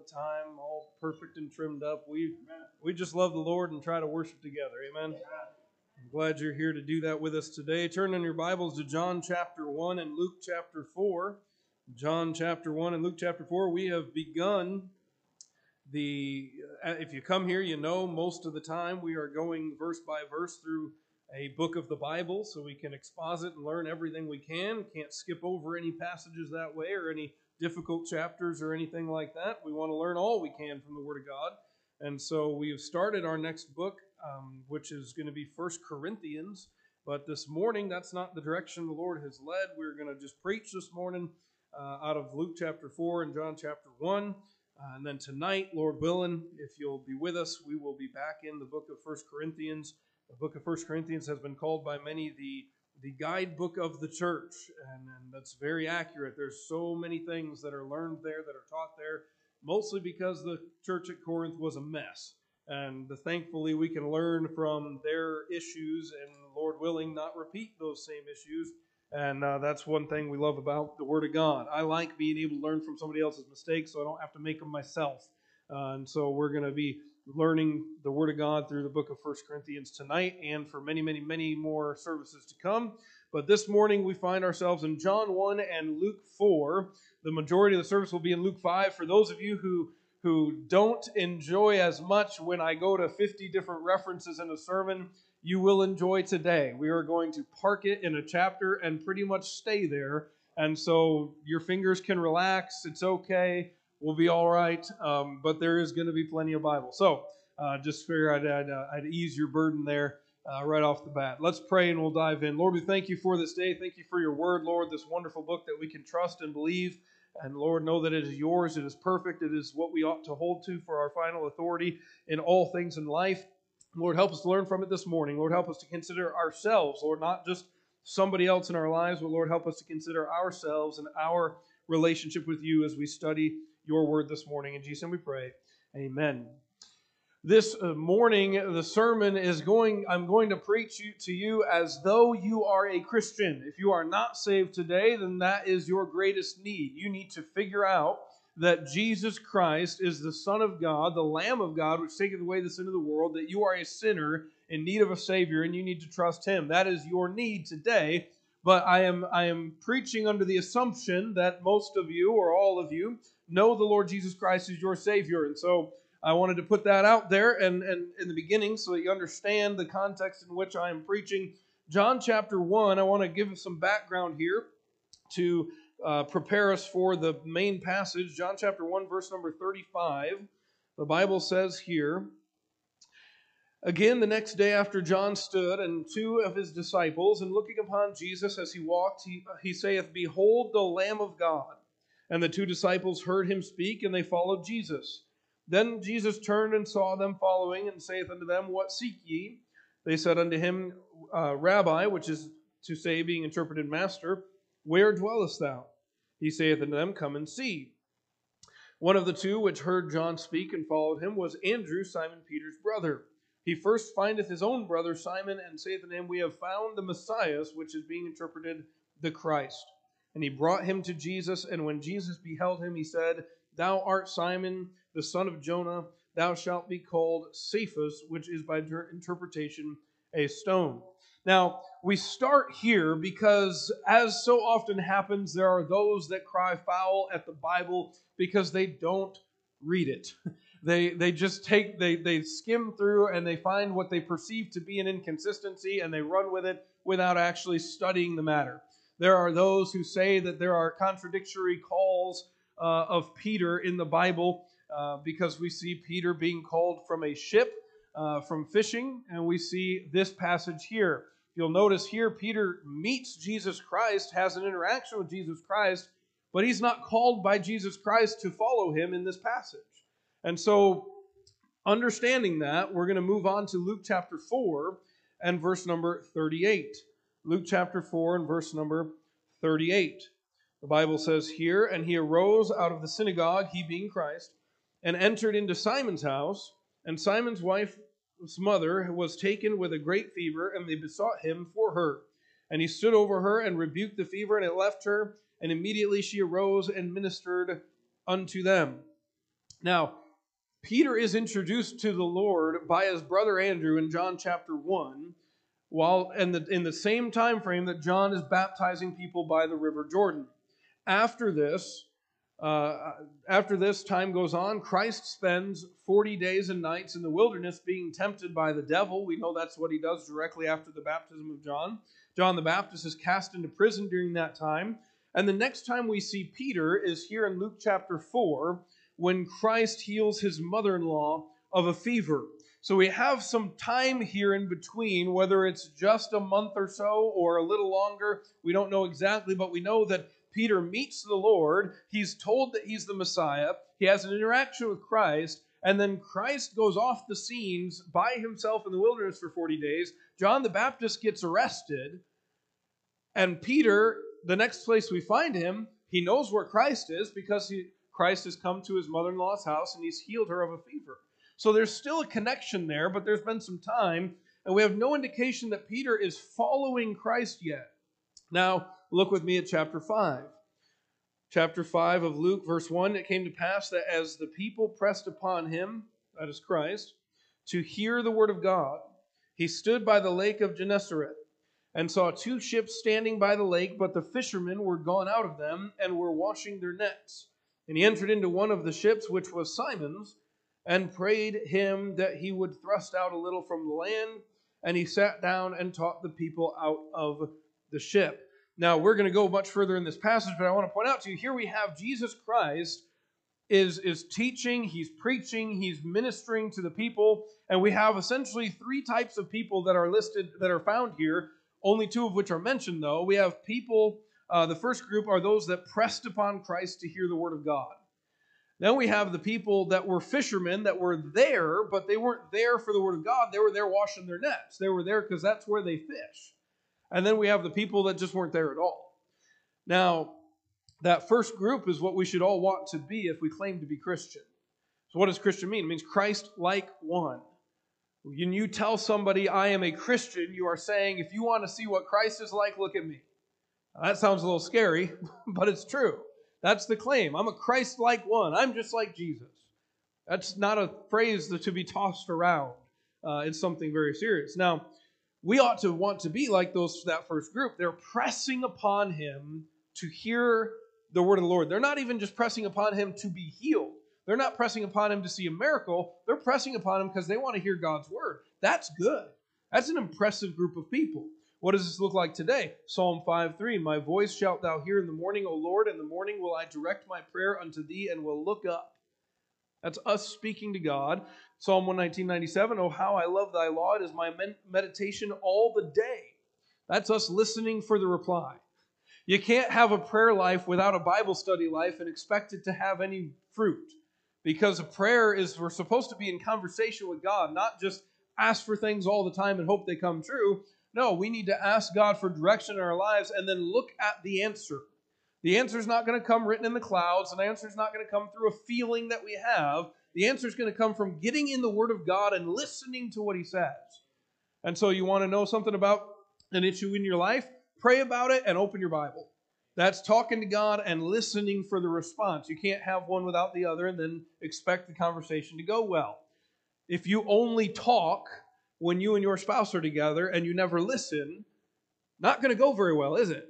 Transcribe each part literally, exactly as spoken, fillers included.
time, all perfect and trimmed up. We we just love the Lord and try to worship together. Amen. I'm glad you're here to do that with us today. Turn in your Bibles to John chapter one and Luke chapter four. John chapter one and Luke chapter four. We have begun the, if you come here, you know most of the time we are going verse by verse through a book of the Bible so we can exposit and learn everything we can. Can't skip over any passages that way or any difficult chapters or anything like that. We want to learn all we can from the Word of God. And so we have started our next book, um, which is going to be First Corinthians. But this morning, that's not the direction the Lord has led. We're going to just preach this morning uh, out of Luke chapter four and John chapter one. Uh, and then tonight, Lord willing, if you'll be with us, we will be back in the book of First Corinthians. The book of First Corinthians has been called by many the, the guidebook of the church, and, and that's very accurate. There's so many things that are learned there, that are taught there, mostly because the church at Corinth was a mess. And thankfully, we can learn from their issues and, Lord willing, not repeat those same issues. And uh, that's one thing we love about the Word of God. I like being able to learn from somebody else's mistakes so I don't have to make them myself. Uh, and so we're going to be learning the Word of God through the book of First Corinthians tonight and for many, many, many more services to come. But this morning we find ourselves in John one and Luke four. The majority of the service will be in Luke five. For those of you who, who don't enjoy as much when I go to fifty different references in a sermon, you will enjoy today. We are going to park it in a chapter and pretty much stay there. And so your fingers can relax. It's okay. We'll be all right. Um, but there is going to be plenty of Bible. So uh, just figure I'd, I'd, uh, I'd ease your burden there uh, right off the bat. Let's pray and we'll dive in. Lord, we thank you for this day. Thank you for your word, Lord, this wonderful book that we can trust and believe. And Lord, know that it is yours. It is perfect. It is what we ought to hold to for our final authority in all things in life. Lord, help us to learn from it this morning. Lord, help us to consider ourselves, Lord, not just somebody else in our lives, but Lord, help us to consider ourselves and our relationship with you as we study your word this morning. In Jesus' name we pray. Amen. This morning, the sermon is going, I'm going to preach you, to you as though you are a Christian. If you are not saved today, then that is your greatest need. You need to figure out that Jesus Christ is the Son of God, the Lamb of God, which taketh away the sin of the world, that you are a sinner in need of a Savior, and you need to trust Him. That is your need today. But I am I am preaching under the assumption that most of you, or all of you, know the Lord Jesus Christ is your Savior. And so I wanted to put that out there and, and in the beginning so that you understand the context in which I am preaching. John chapter one, I want to give some background here to Uh, prepare us for the main passage. John chapter one, verse number thirty-five. The Bible says here, "Again, the next day after John stood, and two of his disciples, and looking upon Jesus as he walked, he, he saith, Behold the Lamb of God. And the two disciples heard him speak, and they followed Jesus. Then Jesus turned and saw them following, and saith unto them, What seek ye? They said unto him, uh, Rabbi," which is to say, being interpreted, Master, "where dwellest thou?" He saith unto them, Come and see. One of the two which heard John speak and followed him was Andrew, Simon Peter's brother. He first findeth his own brother Simon, and saith unto him, We have found the Messiah, which is being interpreted, the Christ. And he brought him to Jesus, and when Jesus beheld him, he said, Thou art Simon, the son of Jonah. Thou shalt be called Cephas, which is by interpretation a stone. Now, we start here because, as so often happens, there are those that cry foul at the Bible because they don't read it. They they just take, they, they skim through and they find what they perceive to be an inconsistency and they run with it without actually studying the matter. There are those who say that there are contradictory calls uh, of Peter in the Bible uh, because we see Peter being called from a ship, Uh, from fishing, and we see this passage here. You'll notice here Peter meets Jesus Christ, has an interaction with Jesus Christ, but he's not called by Jesus Christ to follow him in this passage. And so, understanding that, we're going to move on to Luke chapter four and verse number thirty-eight. Luke chapter four and verse number thirty-eight. The Bible says here, "And he arose out of the synagogue, he being Christ, and entered into Simon's house. And Simon's wife's mother was taken with a great fever, and they besought him for her. And he stood over her and rebuked the fever, and it left her. And immediately she arose and ministered unto them." Now, Peter is introduced to the Lord by his brother Andrew in John chapter one, while in the, in the same time frame that John is baptizing people by the River Jordan. After this, uh, after this time goes on, Christ spends forty days and nights in the wilderness being tempted by the devil. We know that's what he does directly after the baptism of John. John the Baptist is cast into prison during that time. And the next time we see Peter is here in Luke chapter four, when Christ heals his mother-in-law of a fever. So we have some time here in between, whether it's just a month or so or a little longer. We don't know exactly, but we know that Peter meets the Lord. He's told that he's the Messiah. He has an interaction with Christ, and then Christ goes off the scenes by himself in the wilderness for forty days. John the Baptist gets arrested, and Peter, the next place we find him, he knows where Christ is because he Christ has come to his mother-in-law's house and he's healed her of a fever. So there's still a connection there, but there's been some time, and we have no indication that Peter is following Christ yet. Now, look with me at chapter five. Chapter five of Luke, verse one, it came to pass that as the people pressed upon him, that is Christ, to hear the word of God, he stood by the lake of Gennesaret and saw two ships standing by the lake, but the fishermen were gone out of them and were washing their nets. And he entered into one of the ships, which was Simon's, and prayed him that he would thrust out a little from the land. And he sat down and taught the people out of the ship. Now, we're going to go much further in this passage, but I want to point out to you, here we have Jesus Christ is, is teaching, he's preaching, he's ministering to the people, and we have essentially three types of people that are listed, that are found here, only two of which are mentioned, though. We have people... Uh, the first group are those that pressed upon Christ to hear the word of God. Then we have the people that were fishermen that were there, but they weren't there for the word of God. They were there washing their nets. They were there because that's where they fish. And then we have the people that just weren't there at all. Now, that first group is what we should all want to be if we claim to be Christian. So what does Christian mean? It means Christ-like one. When you tell somebody, I am a Christian, you are saying, if you want to see what Christ is like, look at me. That sounds a little scary, but it's true. That's the claim. I'm a Christ-like one. I'm just like Jesus. That's not a phrase to be tossed around. Uh, it's something very serious. Now, we ought to want to be like those that first group. They're pressing upon him to hear the word of the Lord. They're not even just pressing upon him to be healed. They're not pressing upon him to see a miracle. They're pressing upon him because they want to hear God's word. That's good. That's an impressive group of people. What does this look like today? Psalm five three, my voice shalt thou hear in the morning, O Lord. In the morning will I direct my prayer unto thee and will look up. That's us speaking to God. Psalm one nineteen ninety-seven, oh, how I love thy law. It is my meditation all the day. That's us listening for the reply. You can't have a prayer life without a Bible study life and expect it to have any fruit. Because a prayer is, we're supposed to be in conversation with God, not just ask for things all the time and hope they come true. No, we need to ask God for direction in our lives and then look at the answer. The answer is not going to come written in the clouds. The answer is not going to come through a feeling that we have. The answer is going to come from getting in the Word of God and listening to what He says. And so you want to know something about an issue in your life? Pray about it and open your Bible. That's talking to God and listening for the response. You can't have one without the other and then expect the conversation to go well. If you only talk when you and your spouse are together and you never listen, not going to go very well, is it?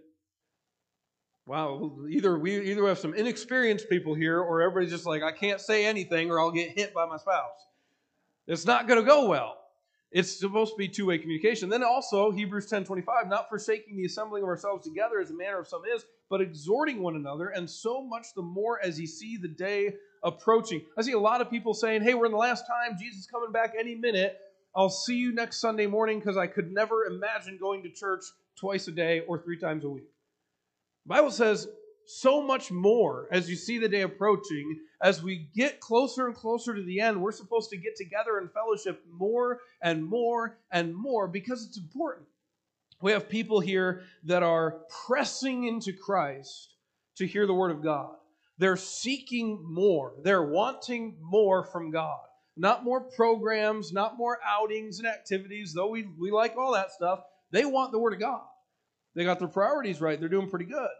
Wow, either we either have some inexperienced people here or everybody's just like, I can't say anything or I'll get hit by my spouse. It's not going to go well. It's supposed to be two-way communication. Then also, Hebrews ten twenty-five, not forsaking the assembling of ourselves together as the manner of some is, but exhorting one another, and so much the more as ye see the day approaching. I see a lot of people saying, hey, we're in the last time, Jesus is coming back any minute. I'll see you next Sunday morning because I could never imagine going to church twice a day or three times a week. The Bible says so much more as you see the day approaching. As we get closer and closer to the end, we're supposed to get together in fellowship more and more and more because it's important. We have people here that are pressing into Christ to hear the Word of God. They're seeking more. They're wanting more from God. Not more programs, not more outings and activities, though we, we like all that stuff. They want the Word of God. They got their priorities right. They're doing pretty good.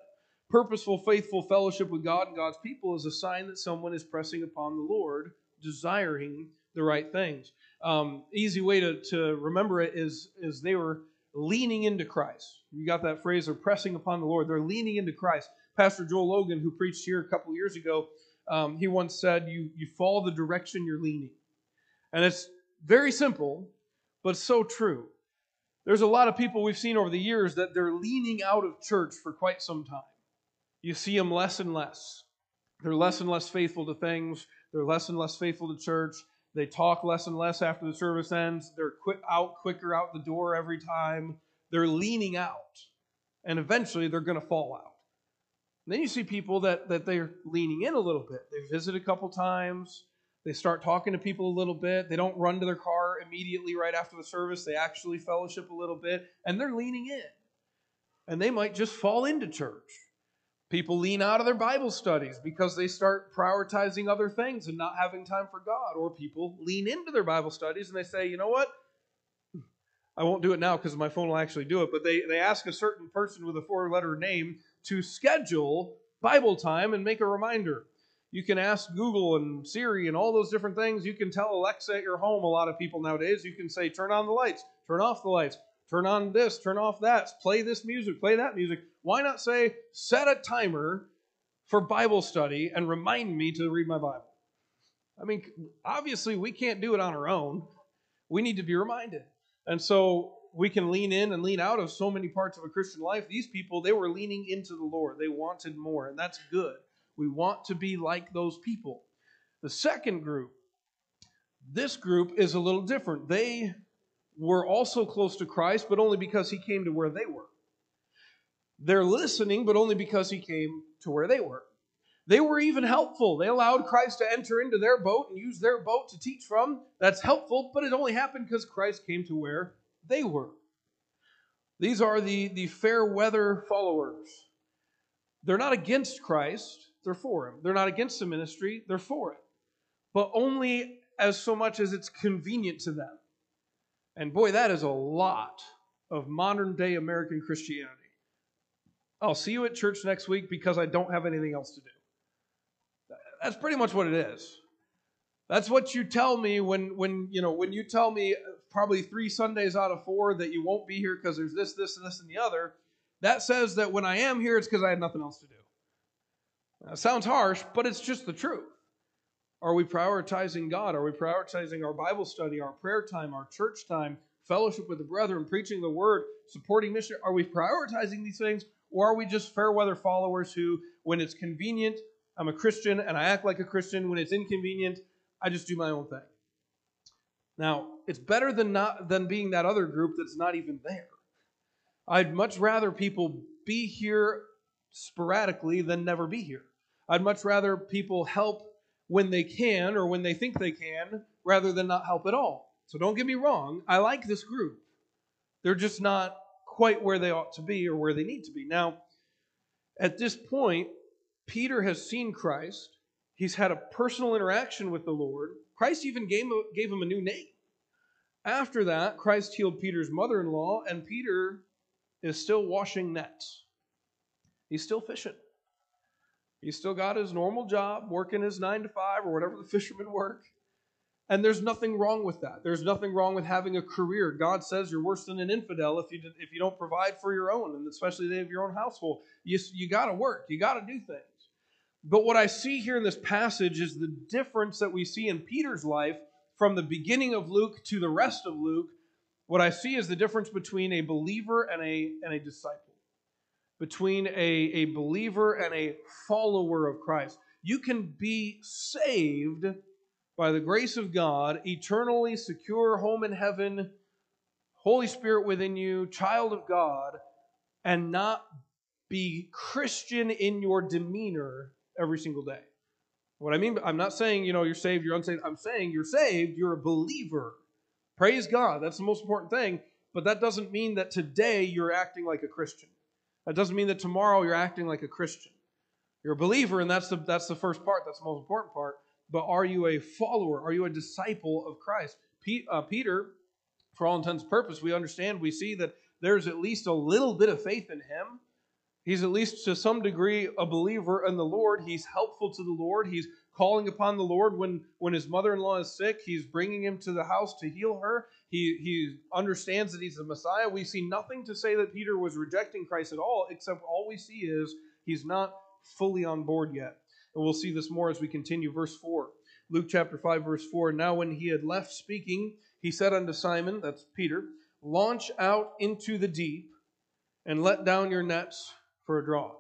purposeful, faithful fellowship with God and God's people is a sign that someone is pressing upon the Lord, desiring the right things. Um, easy way to, to remember it is, is they were leaning into Christ. You got that phrase, they're pressing upon the Lord. They're leaning into Christ. Pastor Joel Logan, who preached here a couple years ago, um, he once said, you, you follow the direction you're leaning. And it's very simple, but so true. There's a lot of people we've seen over the years that they're leaning out of church for quite some time. You see them less and less. They're less and less faithful to things. They're less and less faithful to church. They talk less and less after the service ends. They're quick out quicker out the door every time. They're leaning out. And eventually they're going to fall out. And then you see people that, that they're leaning in a little bit. They visit a couple times. They start talking to people a little bit. They don't run to their car immediately right after the service. They actually fellowship a little bit. And they're leaning in. And they might just fall into church. People lean out of their Bible studies because they start prioritizing other things and not having time for God. Or people lean into their Bible studies and they say, you know what? I won't do it now because my phone will actually do it. But they, they ask a certain person with a four-letter name to schedule Bible time and make a reminder. You can ask Google and Siri and all those different things. You can tell Alexa at your home, a lot of people nowadays. You can say, turn on the lights, turn off the lights, turn on this, turn off that, play this music, play that music. Why not say, set a timer for Bible study and remind me to read my Bible? I mean, obviously we can't do it on our own. We need to be reminded. And so we can lean in and lean out of so many parts of a Christian life. These people, they were leaning into the Lord. They wanted more, and that's good. We want to be like those people. The second group, this group is a little different. They were also close to Christ, but only because he came to where they were. They're listening, but only because he came to where they were. They were even helpful. They allowed Christ to enter into their boat and use their boat to teach from. That's helpful, but it only happened because Christ came to where they were. These are the, the fair weather followers. They're not against Christ. They're for him. They're not against the ministry. They're for it. But only as so much as it's convenient to them. And boy, that is a lot of modern day American Christianity. I'll see you at church next week because I don't have anything else to do. That's pretty much what it is. That's what you tell me when, when you know, when you tell me probably three Sundays out of four that you won't be here because there's this, this, and this, and the other. That says that when I am here, it's because I had nothing else to do. Now, it sounds harsh, but it's just the truth. Are we prioritizing God? Are we prioritizing our Bible study, our prayer time, our church time, fellowship with the brethren, preaching the word, supporting mission? Are we prioritizing these things, or are we just fair weather followers who, when it's convenient, I'm a Christian and I act like a Christian. When it's inconvenient, I just do my own thing. Now, it's better than not than being that other group that's not even there. I'd much rather people be here sporadically than never be here. I'd much rather people help when they can or when they think they can rather than not help at all. So don't get me wrong. I like this group. They're just not quite where they ought to be or where they need to be. Now, at this point, Peter has seen Christ. He's had a personal interaction with the Lord. Christ even gave, gave him a new name. After that, Christ healed Peter's mother-in-law, and Peter is still washing nets. He's still fishing. He's still got his normal job, working his nine to five or whatever the fishermen work. And there's nothing wrong with that. There's nothing wrong with having a career. God says you're worse than an infidel if you if you don't provide for your own, and especially they have your own household. You, you got to work. You got to do things. But what I see here in this passage is the difference that we see in Peter's life from the beginning of Luke to the rest of Luke. What I see is the difference between a believer and a, and a disciple, between a, a believer and a follower of Christ. You can be saved by the grace of God, eternally secure home in heaven, Holy Spirit within you, child of God, and not be Christian in your demeanor every single day. What I mean, I'm not saying, you know, you're saved, you're unsaved. I'm saying you're saved, you're a believer. Praise God. That's the most important thing. But that doesn't mean that today you're acting like a Christian. That doesn't mean that tomorrow you're acting like a Christian. You're a believer, and that's the, that's the first part. That's the most important part. But are you a follower? Are you a disciple of Christ? P, uh, Peter, for all intents and purposes, we understand, we see that there's at least a little bit of faith in him. He's at least to some degree a believer in the Lord. He's helpful to the Lord. He's calling upon the Lord when, when his mother-in-law is sick. He's bringing him to the house to heal her. He, he understands that he's the Messiah. We see nothing to say that Peter was rejecting Christ at all, except all we see is he's not fully on board yet. And we'll see this more as we continue. Verse four. Luke chapter five, verse four. Now when he had left speaking, he said unto Simon, that's Peter, launch out into the deep and let down your nets for a draw.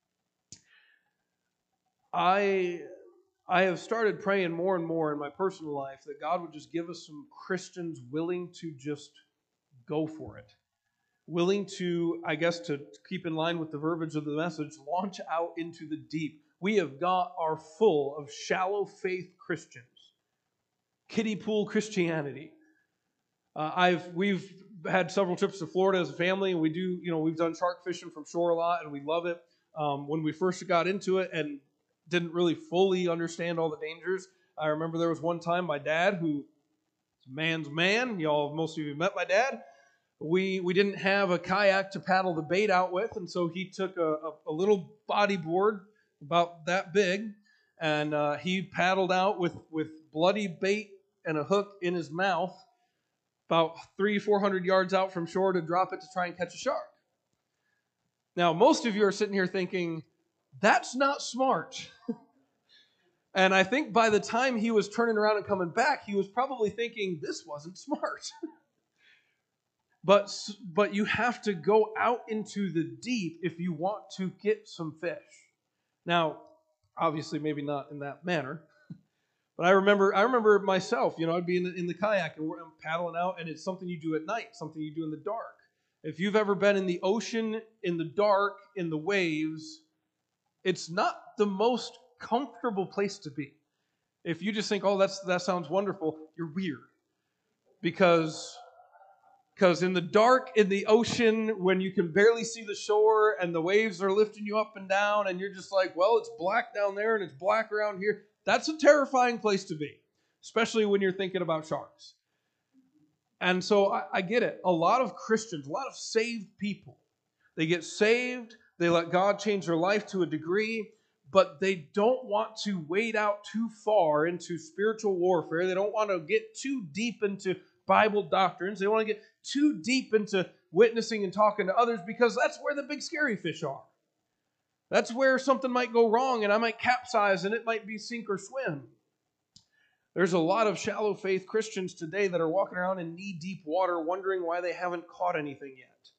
I, I have started praying more and more in my personal life that God would just give us some Christians willing to just go for it. Willing to, I guess, to keep in line with the verbiage of the message, launch out into the deep. We have got our full of shallow faith Christians. Kiddie pool Christianity. Uh, I've we've had several trips to Florida as a family, and we do, you know, we've done shark fishing from shore a lot, and we love it. Um, when we first got into it and didn't really fully understand all the dangers, I remember there was one time my dad, who is a man's man, y'all, most of you have met my dad, we we didn't have a kayak to paddle the bait out with, and so he took a, a, a little bodyboard about that big, and uh, he paddled out with, with bloody bait and a hook in his mouth about three, four hundred yards out from shore to drop it to try and catch a shark. Now, most of you are sitting here thinking, that's not smart. And I think by the time he was turning around and coming back, he was probably thinking, this wasn't smart. But, but you have to go out into the deep if you want to get some fish. Now, obviously, maybe not in that manner. But I remember I remember myself, you know, I'd be in the, in the kayak and we're, I'm paddling out, and it's something you do at night, something you do in the dark. If you've ever been in the ocean, in the dark, in the waves, it's not the most comfortable place to be. If you just think, oh, that's that sounds wonderful, you're weird. Because... Because in the dark, in the ocean, when you can barely see the shore and the waves are lifting you up and down and you're just like, well, it's black down there and it's black around here. That's a terrifying place to be, especially when you're thinking about sharks. And so I, I get it. A lot of Christians, a lot of saved people, they get saved, they let God change their life to a degree, but they don't want to wade out too far into spiritual warfare. They don't want to get too deep into Bible doctrines. They want to get too deep into witnessing and talking to others because that's where the big scary fish are. That's where something might go wrong and I might capsize and it might be sink or swim. There's a lot of shallow faith Christians today that are walking around in knee-deep water wondering why they haven't caught anything yet.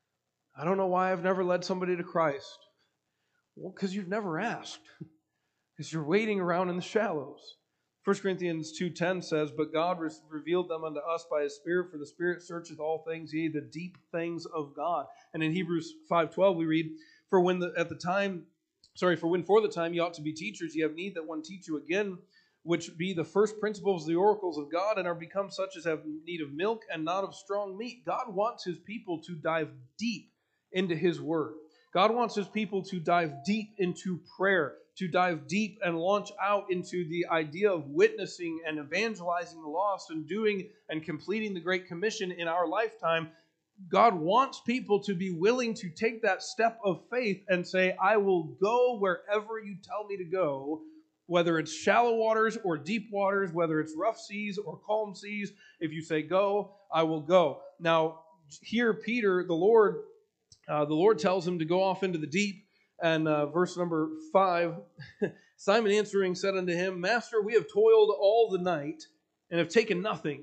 I don't know why I've never led somebody to Christ. Well, because you've never asked. Because you're wading around in the shallows. First Corinthians two ten says, but God re- revealed them unto us by His Spirit, for the Spirit searcheth all things, yea, the deep things of God. And in Hebrews five twelve we read, for when the, at the time, sorry, for when for the time ye ought to be teachers, ye have need that one teach you again, which be the first principles of the oracles of God, and are become such as have need of milk and not of strong meat. God wants His people to dive deep into His Word. God wants His people to dive deep into prayer, to dive deep and launch out into the idea of witnessing and evangelizing the lost and doing and completing the Great Commission in our lifetime. God wants people to be willing to take that step of faith and say, I will go wherever you tell me to go, whether it's shallow waters or deep waters, whether it's rough seas or calm seas. If you say go, I will go. Now, here Peter, the Lord, uh, the Lord tells him to go off into the deep. And uh, verse number five, Simon answering said unto him, Master, we have toiled all the night and have taken nothing.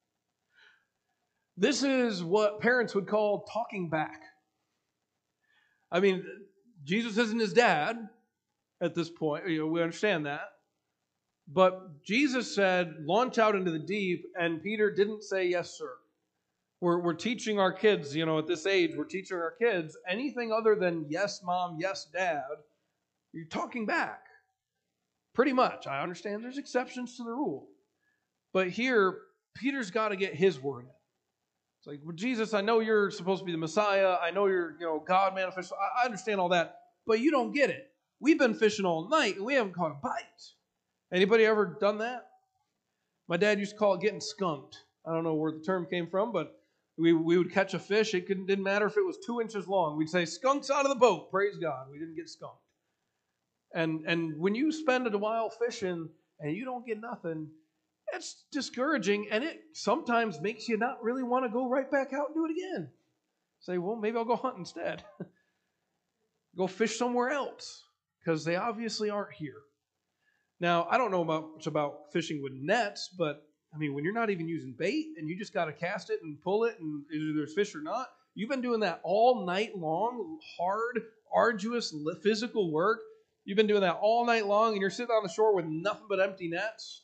This is what parents would call talking back. I mean, Jesus isn't his dad at this point. You know, we understand that. But Jesus said, launch out into the deep, and Peter didn't say, yes, sir. We're, we're teaching our kids, you know, at this age, we're teaching our kids anything other than yes, mom, yes, dad, you're talking back. Pretty much. I understand there's exceptions to the rule. But here, Peter's got to get his word in. It's like, well, Jesus, I know you're supposed to be the Messiah. I know you're, you know, God manifest. I, I understand all that. But you don't get it. We've been fishing all night and we haven't caught a bite. Anybody ever done that? My dad used to call it getting skunked. I don't know where the term came from, but We, we would catch a fish. It couldn't, didn't matter if it was two inches long. We'd say, "Skunks out of the boat." Praise God. We didn't get skunked. And, and when you spend a while fishing and you don't get nothing, it's discouraging, and it sometimes makes you not really want to go right back out and do it again. Say, well, maybe I'll go hunt instead. Go fish somewhere else, because they obviously aren't here. Now, I don't know about, much about fishing with nets, but I mean, when you're not even using bait and you just got to cast it and pull it, and either there's fish or not, you've been doing that all night long, hard, arduous, physical work. You've been doing that all night long, and you're sitting on the shore with nothing but empty nets.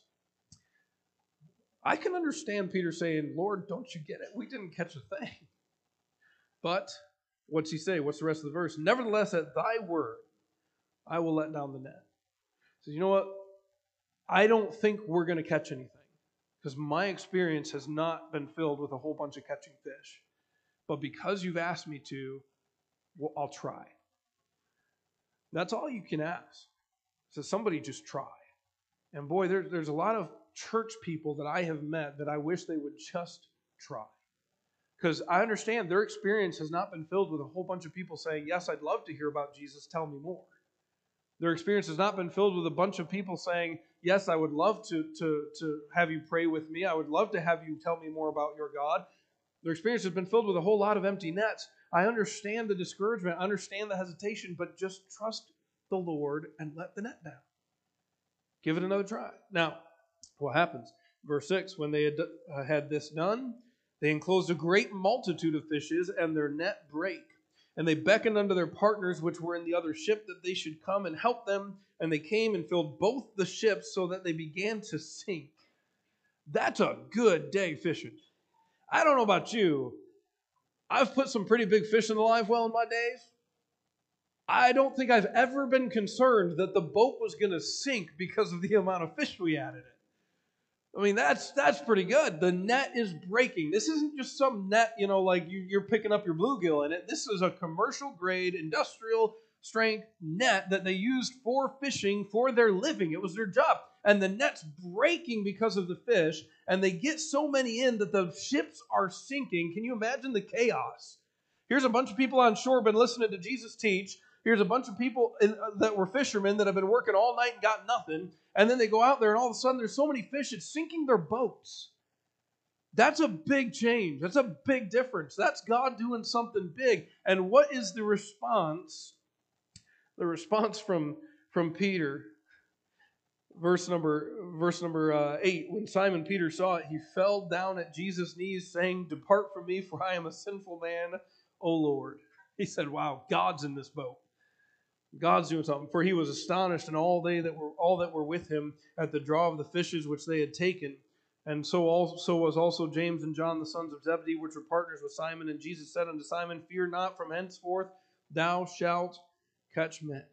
I can understand Peter saying, "Lord, don't you get it? We didn't catch a thing." But what's he say? What's the rest of the verse? "Nevertheless, at thy word, I will let down the net." He says, you know what? I don't think we're going to catch anything, because my experience has not been filled with a whole bunch of catching fish. But because you've asked me to, well, I'll try. That's all you can ask. So somebody just try. And boy, there, there's a lot of church people that I have met that I wish they would just try. Because I understand their experience has not been filled with a whole bunch of people saying, "Yes, I'd love to hear about Jesus, tell me more." Their experience has not been filled with a bunch of people saying, "Yes, I would love to, to, to have you pray with me. I would love to have you tell me more about your God." Their experience has been filled with a whole lot of empty nets. I understand the discouragement, I understand the hesitation, but just trust the Lord and let the net down. Give it another try. Now, what happens? Verse six, when they had, uh, had this done, they enclosed a great multitude of fishes, and their net brake. And they beckoned unto their partners which were in the other ship that they should come and help them. And they came and filled both the ships, so that they began to sink. That's a good day fishing. I don't know about you. I've put some pretty big fish in the live well in my days. I don't think I've ever been concerned that the boat was going to sink because of the amount of fish we had in it. I mean, that's that's pretty good. The net is breaking. This isn't just some net, you know, like you, you're picking up your bluegill in it. This is a commercial grade, industrial strength net that they used for fishing for their living. It was their job. And the net's breaking because of the fish, and they get so many in that the ships are sinking. Can you imagine the chaos? Here's a bunch of people on shore been listening to Jesus teach. Here's a bunch of people in, uh, that were fishermen that have been working all night and got nothing. And then they go out there and all of a sudden there's so many fish, it's sinking their boats. That's a big change. That's a big difference. That's God doing something big. And what is the response? The response from, from Peter, verse number, verse number uh, eight. When Simon Peter saw it, he fell down at Jesus' knees saying, "Depart from me, for I am a sinful man, O Lord." He said, wow, God's in this boat. God's doing something. For he was astonished, and all they that were all that were with him at the draw of the fishes which they had taken. And so also was also James and John, the sons of Zebedee, which were partners with Simon. And Jesus said unto Simon, "Fear not, from henceforth thou shalt catch men."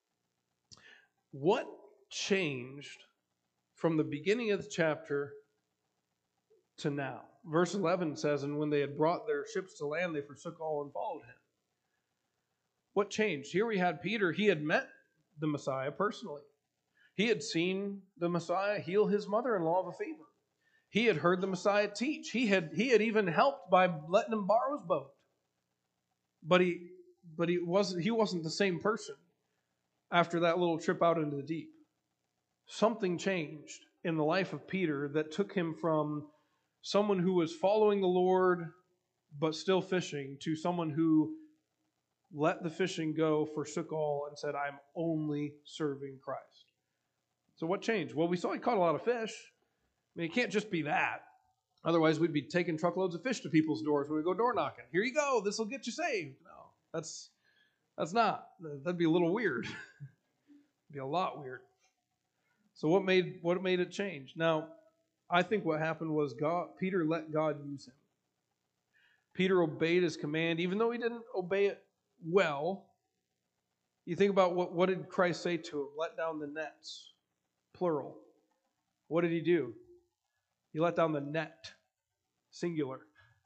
What changed from the beginning of the chapter to now? Verse eleven says, "And when they had brought their ships to land, they forsook all and followed him." What changed? Here we had Peter. He had met the Messiah personally. He had seen the Messiah heal his mother-in-law of a fever. He had heard the Messiah teach. He had, he had even helped by letting him borrow his boat. But he but he wasn't he wasn't the same person after that little trip out into the deep. Something changed in the life of Peter that took him from someone who was following the Lord but still fishing to someone who let the fishing go, forsook all, and said, "I'm only serving Christ." So what changed? Well, we saw he caught a lot of fish. I mean, it can't just be that. Otherwise, we'd be taking truckloads of fish to people's doors when we go door knocking. "Here you go. This will get you saved." No, that's that's not. That'd be a little weird. It'd be a lot weird. So what made what made it change? Now, I think what happened was God. Peter let God use him. Peter obeyed his command, even though he didn't obey it well. You think about what, what did Christ say to him? Let down the nets, plural. What did he do? He let down the net, singular.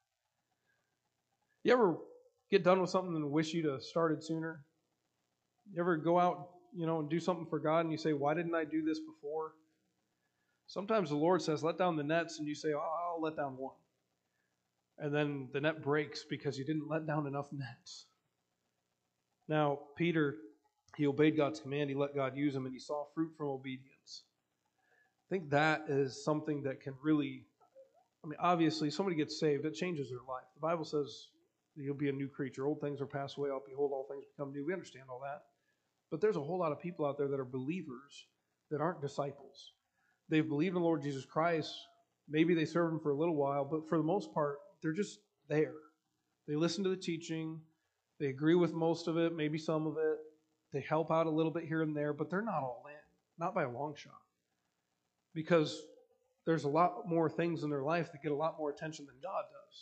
You ever get done with something and wish you'd have started sooner? You ever go out, you know, and do something for God and you say, "Why didn't I do this before?" Sometimes the Lord says, "Let down the nets," and you say, "Oh, I'll let down one." and then the net breaks because you didn't let down enough nets. Now, Peter, he obeyed God's command, he let God use him, and he saw fruit from obedience. I think that is something that can really, I mean, obviously, somebody gets saved, it changes their life. The Bible says you'll be a new creature. Old things are passed away, behold, all things become new. We understand all that. But there's a whole lot of people out there that are believers that aren't disciples. They've believed in the Lord Jesus Christ. Maybe they serve him for a little while, but for the most part, they're just there. They listen to the teaching. They agree with most of it, maybe some of it. They help out a little bit here and there, but they're not all in. Not by a long shot. Because there's a lot more things in their life that get a lot more attention than God does.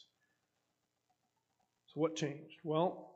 So what changed? Well,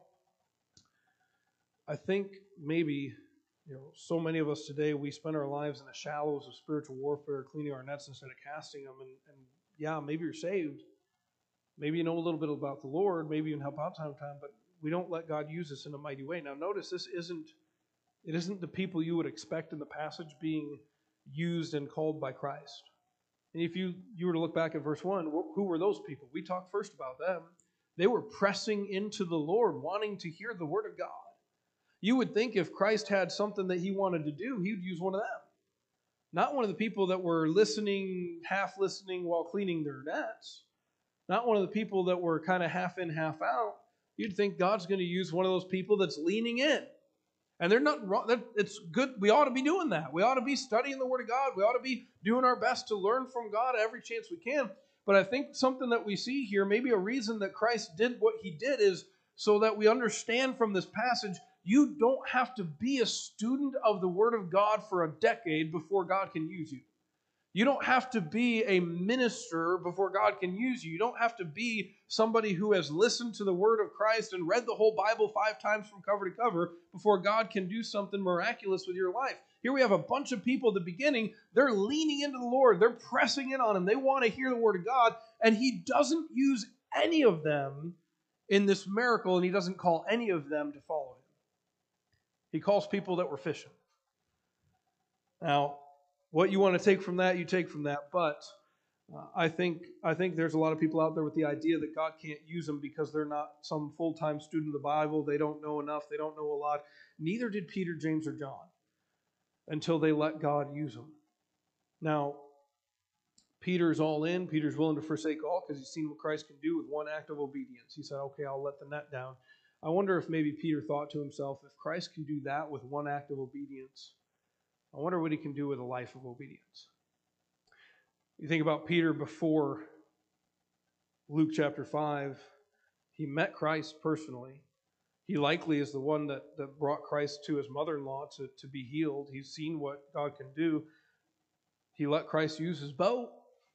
I think maybe, you know, so many of us today, we spend our lives in the shallows of spiritual warfare, cleaning our nets instead of casting them. And, and yeah, maybe you're saved. Maybe you know a little bit about the Lord. Maybe you can help out time to time, but we don't let God use us in a mighty way. Now, notice this isn't, it isn't the people you would expect in the passage being used and called by Christ. And if you, you were to look back at verse one, who were those people? We talked first about them. They were pressing into the Lord, wanting to hear the word of God. You would think if Christ had something that he wanted to do, he would use one of them. Not one of the people that were listening, half listening while cleaning their nets. Not one of the people that were kind of half in, half out. You'd think God's going to use one of those people that's leaning in. And they're not wrong. It's good. We ought to be doing that. We ought to be studying the Word of God. We ought to be doing our best to learn from God every chance we can. But I think something that we see here, maybe a reason that Christ did what he did is so that we understand from this passage, you don't have to be a student of the Word of God for a decade before God can use you. You don't have to be a minister before God can use you. You don't have to be somebody who has listened to the Word of Christ and read the whole Bible five times from cover to cover before God can do something miraculous with your life. Here we have a bunch of people at the beginning. They're leaning into the Lord. They're pressing in on Him. They want to hear the Word of God, and He doesn't use any of them in this miracle, and He doesn't call any of them to follow Him. He calls people that were fishing. Now, what you want to take from that, you take from that. But uh, I think I think there's a lot of people out there with the idea that God can't use them because they're not some full-time student of the Bible. They don't know enough. They don't know a lot. Neither did Peter, James, or John until they let God use them. Now, Peter's all in. Peter's willing to forsake all because he's seen what Christ can do with one act of obedience. He said, okay, I'll let the net down. I wonder if maybe Peter thought to himself, if Christ can do that with one act of obedience, I wonder what he can do with a life of obedience. You think about Peter before Luke chapter five, he met Christ personally. He likely is the one that, that brought Christ to his mother-in-law to, to be healed. He's seen what God can do. He let Christ use his boat.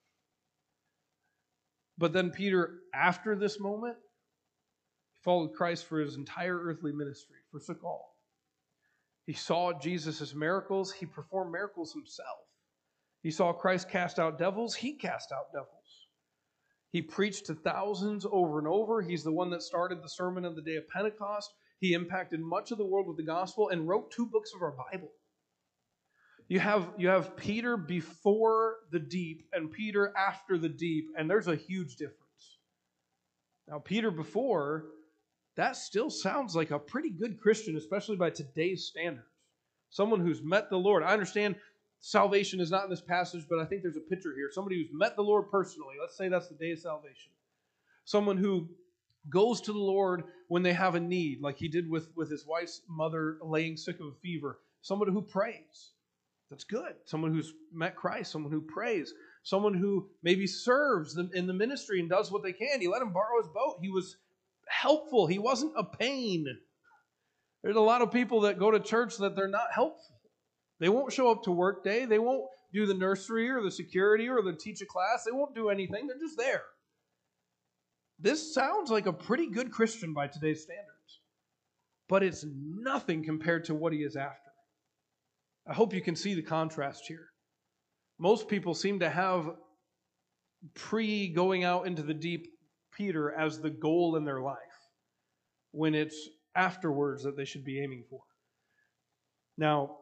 But then Peter, after this moment, followed Christ for his entire earthly ministry, forsook all. He saw Jesus' miracles. He performed miracles himself. He saw Christ cast out devils. He cast out devils. He preached to thousands over and over. He's the one that started the sermon on the day of Pentecost. He impacted much of the world with the gospel and wrote two books of our Bible. You have, you have Peter before the deep and Peter after the deep, and there's a huge difference. Now, Peter before, that still sounds like a pretty good Christian, especially by today's standards. Someone who's met the Lord. I understand salvation is not in this passage, but I think there's a picture here. Somebody who's met the Lord personally. Let's say that's the day of salvation. Someone who goes to the Lord when they have a need, like he did with, with his wife's mother laying sick of a fever. Someone who prays. That's good. Someone who's met Christ. Someone who prays. Someone who maybe serves in the ministry and does what they can. He let him borrow his boat. He was helpful. He wasn't a pain. There's a lot of people that go to church that they're not helpful. They won't show up to work day. They won't do the nursery or the security or the teach a class. They won't do anything. They're just there. This sounds like a pretty good Christian by today's standards, but it's nothing compared to what he is after. I hope you can see the contrast here. Most people seem to have pre-going out into the deep Peter as the goal in their life, when it's afterwards that they should be aiming for. Now,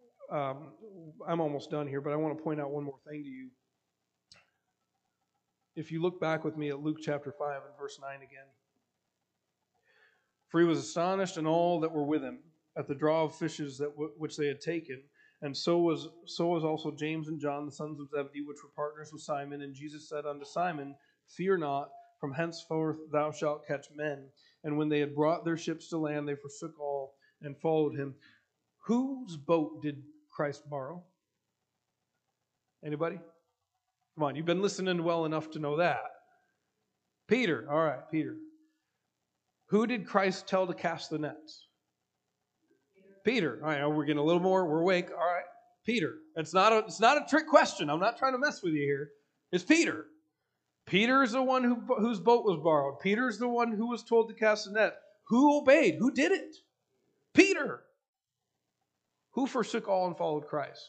um, I'm almost done here, but I want to point out one more thing to you. if you look back with me at Luke chapter five and verse nine again. For he was astonished, and all that were with him, at the draw of fishes that w- which they had taken. And so was so was also James and John, the sons of Zebedee, which were partners with Simon. And Jesus said unto Simon, Fear not, from henceforth thou shalt catch men. And when they had brought their ships to land, they forsook all and followed him. Whose boat did Christ borrow? Anybody? Come on, you've been listening well enough to know that. Peter. All right, Peter. Who did Christ tell to cast the nets? Peter. All right, we're getting a little more. We're awake. All right, Peter. It's not a, it's not a trick question. I'm not trying to mess with you here. It's Peter. Peter is the one who, whose boat was borrowed. Peter is the one who was told to cast the net. Who obeyed? Who did it? Peter. Who forsook all and followed Christ?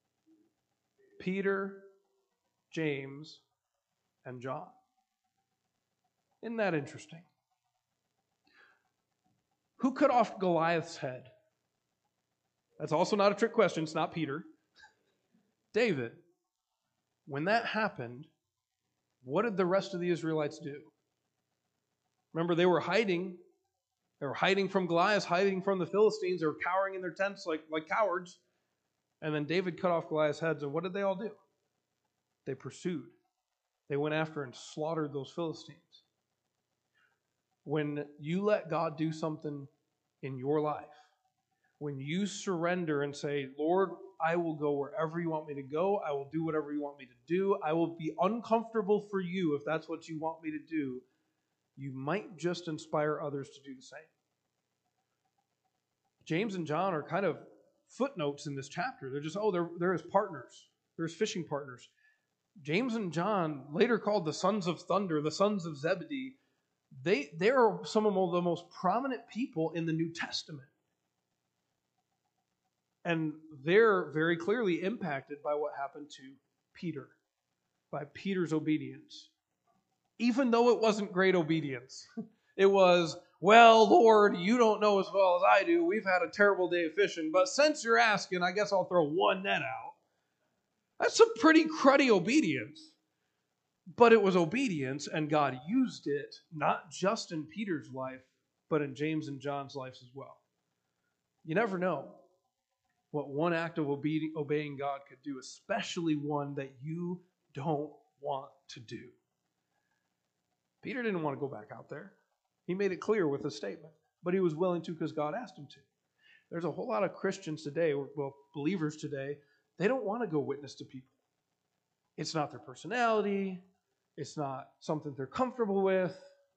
Peter, James, and John. Isn't that interesting? Who cut off Goliath's head? That's also not a trick question. It's not Peter. David. When that happened, what did the rest of the Israelites do? Remember, they were hiding. They were hiding from Goliath, hiding from the Philistines. They were cowering in their tents like, like cowards. And then David cut off Goliath's heads. And what did they all do? They pursued. They went after and slaughtered those Philistines. When you let God do something in your life, when you surrender and say, Lord, I will go wherever you want me to go. I will do whatever you want me to do. I will be uncomfortable for you if that's what you want me to do. You might just inspire others to do the same. James and John are kind of footnotes in this chapter. They're just, oh, they're, they're his partners. They're his fishing partners. James and John, later called the sons of thunder, the sons of Zebedee, they, they are some of the most prominent people in the New Testament. And they're very clearly impacted by what happened to Peter, by Peter's obedience. Even though it wasn't great obedience. It was, well, Lord, you don't know as well as I do. We've had a terrible day of fishing, but since you're asking, I guess I'll throw one net out. That's some pretty cruddy obedience. But it was obedience, and God used it not just in Peter's life, but in James and John's lives as well. You never know what one act of obe- obeying God could do, especially one that you don't want to do. Peter didn't want to go back out there. He made it clear with a statement, but he was willing to because God asked him to. There's a whole lot of Christians today, well, believers today, they don't want to go witness to people. It's not their personality. It's not something they're comfortable with.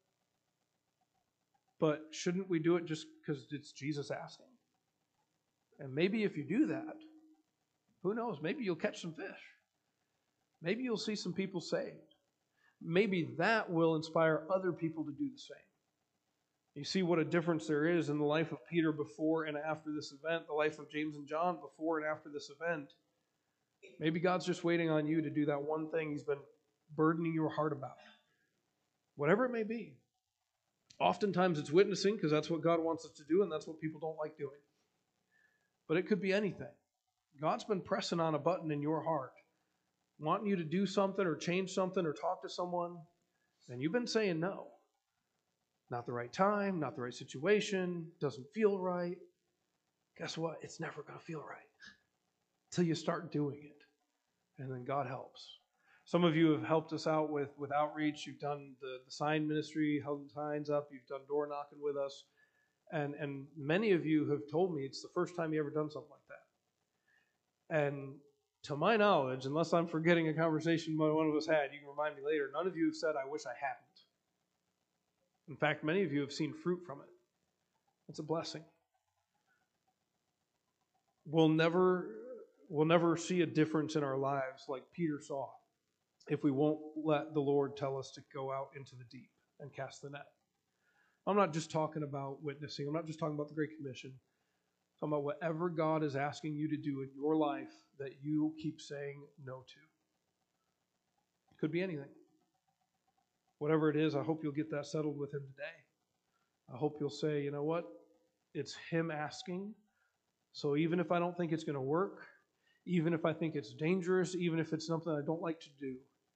But shouldn't we do it just because it's Jesus asking? And maybe if you do that, who knows? Maybe you'll catch some fish. Maybe you'll see some people saved. Maybe that will inspire other people to do the same. You see what a difference there is in the life of Peter before and after this event, the life of James and John before and after this event. Maybe God's just waiting on you to do that one thing He's been burdening your heart about. Whatever it may be. Oftentimes it's witnessing because that's what God wants us to do and that's what people don't like doing. But it could be anything. God's been pressing on a button in your heart, wanting you to do something or change something or talk to someone, and you've been saying no. Not the right time, not the right situation, doesn't feel right. Guess what? It's never going to feel right until you start doing it. And then God helps. Some of you have helped us out with, with outreach. You've done the, the sign ministry, held signs up. You've done door knocking with us. And, and many of you have told me it's the first time you ever done something like that. And to my knowledge, unless I'm forgetting a conversation one of us had, you can remind me later, none of you have said, I wish I hadn't. In fact, many of you have seen fruit from it. It's a blessing. We'll never, we'll never see a difference in our lives like Peter saw if we won't let the Lord tell us to go out into the deep and cast the net. I'm not just talking about witnessing. I'm not just talking about the Great Commission. I'm talking about whatever God is asking you to do in your life that you keep saying no to. It could be anything. Whatever it is, I hope you'll get that settled with Him today. I hope you'll say, you know what? It's Him asking. So even if I don't think it's going to work, even if I think it's dangerous, even if it's something I don't like to do,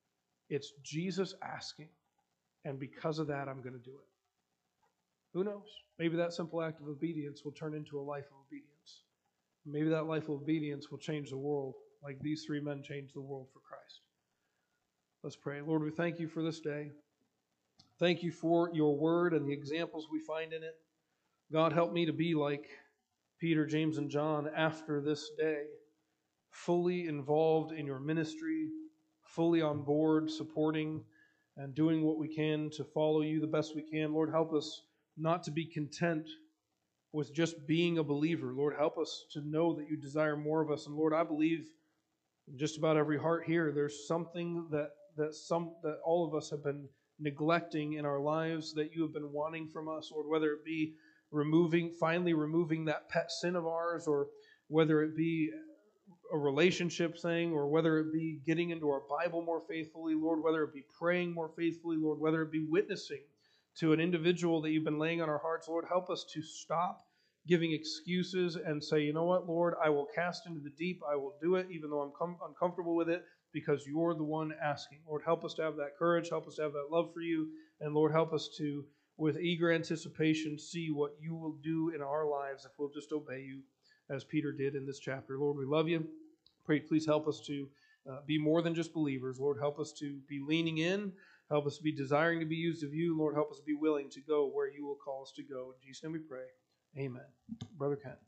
It's Jesus asking, and because of that, I'm going to do it. Who knows? Maybe that simple act of obedience will turn into a life of obedience. Maybe that life of obedience will change the world like these three men changed the world for Christ. Let's pray. Lord, we thank you for this day. Thank you for your word and the examples we find in it. God, help me to be like Peter, James, and John after this day, fully involved in your ministry, fully on board, supporting and doing what we can to follow you the best we can. Lord, help us not to be content with just being a believer. Lord, help us to know that you desire more of us. And Lord, I believe in just about every heart here, there's something that that some that all of us have been neglecting in our lives that you have been wanting from us, Lord, whether it be removing, finally removing that pet sin of ours, or whether it be a relationship thing, or whether it be getting into our Bible more faithfully, Lord, whether it be praying more faithfully, Lord, whether it be witnessing to an individual that you've been laying on our hearts, Lord, help us to stop giving excuses and say, you know what, Lord, I will cast into the deep, I will do it, even though I'm com- uncomfortable with it, because you're the one asking. Lord, help us to have that courage, help us to have that love for you, and Lord, help us to, with eager anticipation, see what you will do in our lives if we'll just obey you, as Peter did in this chapter. Lord, we love you. Pray, please help us to uh, be more than just believers. Lord, help us to be leaning in. Help us to be desiring to be used of you. Lord, help us to be willing to go where you will call us to go. In Jesus' name we pray. Amen. Brother Kent.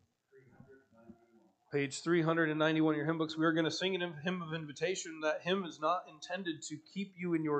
Page three hundred ninety-one in your hymn books. We are going to sing a hymn of invitation. That hymn is not intended to keep you in your